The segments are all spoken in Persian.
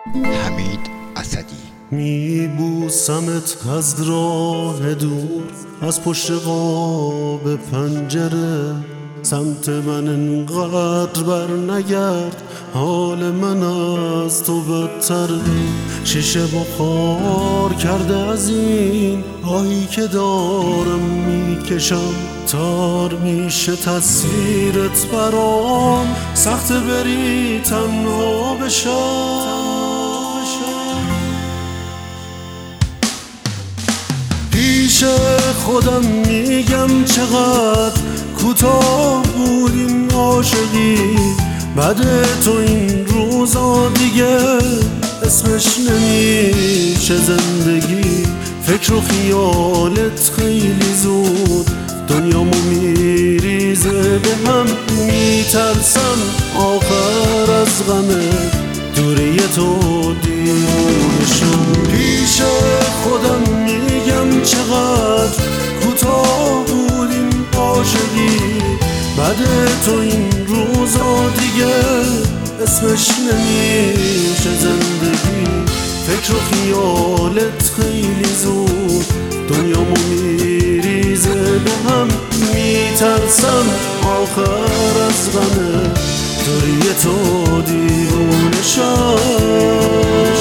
حمید اسدی. میبوسمت از راه دور، از پشت قاب پنجره، سمت من انقدر بر نگرد، حال من از تو بدتره. شیشه بخار کرده از این آهی که دارم میکشم، تار میشه تصویرت برام، سخت بری تنها بشم. پیش خودم میگم چقدر کوتاه بود این عاشقی، بعد تو این روزا دیگه اسمش نمیشه زندگی. فکر و خیالت خیلی زود دنیامو میریزه به هم، میترسم آخر از غمه دوری تو دیوونه شم. پیش خودم میگم چقدر کوتاه بود این عاشقی، بعد تو این روزا دیگه اسمش نمیشه زندگی. فکر و خیالت خیلی زود دنیامو میریزه به هم، میترسم آخر از غمه دوری تو دیوونه شم.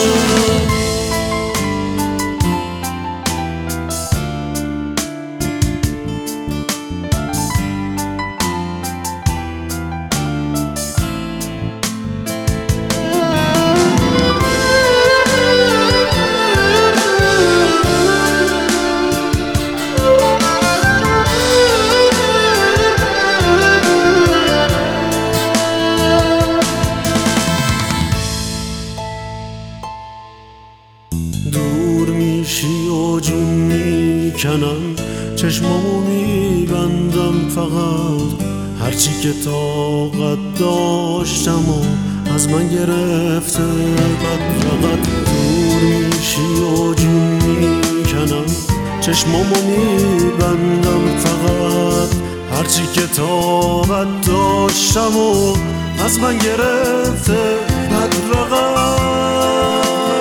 دور میشی و جون میکنم، چشمامو میبندم، فقط هرچی که طاقت داشتم و از من گرفته بد فقط. دور میشی و جون میکنم، چشمامو میبندم، فقط هرچی که طاقت داشتم و از من گرفته بد فقط.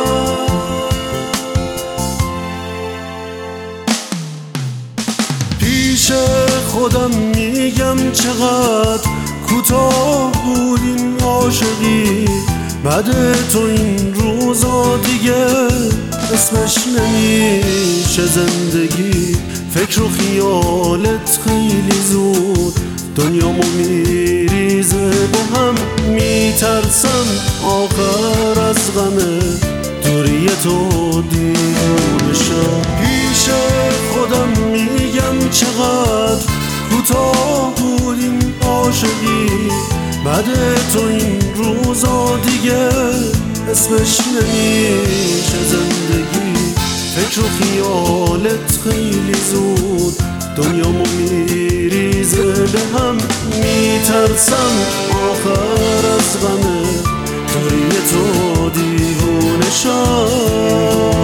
پیش خودم میگم چقدر کوتاه بود این عاشقی، بعد تو این روزا دیگه اسمش نمیشه زندگی. فکر و خیالت خیلی زود دنیامو میریزه به هم، میترسم آخر از غمه دوری تو دیوونه شم. پیش خودم میگم چقدر کوتاه بود این عاشقی، بعد تو این روزا دیگه اسمش نمیشه زندگی. فکر و خیالت خیلی زود دنیامو میریزه به هم، میترسم آخر از غمه دوری تو دیوونه شم.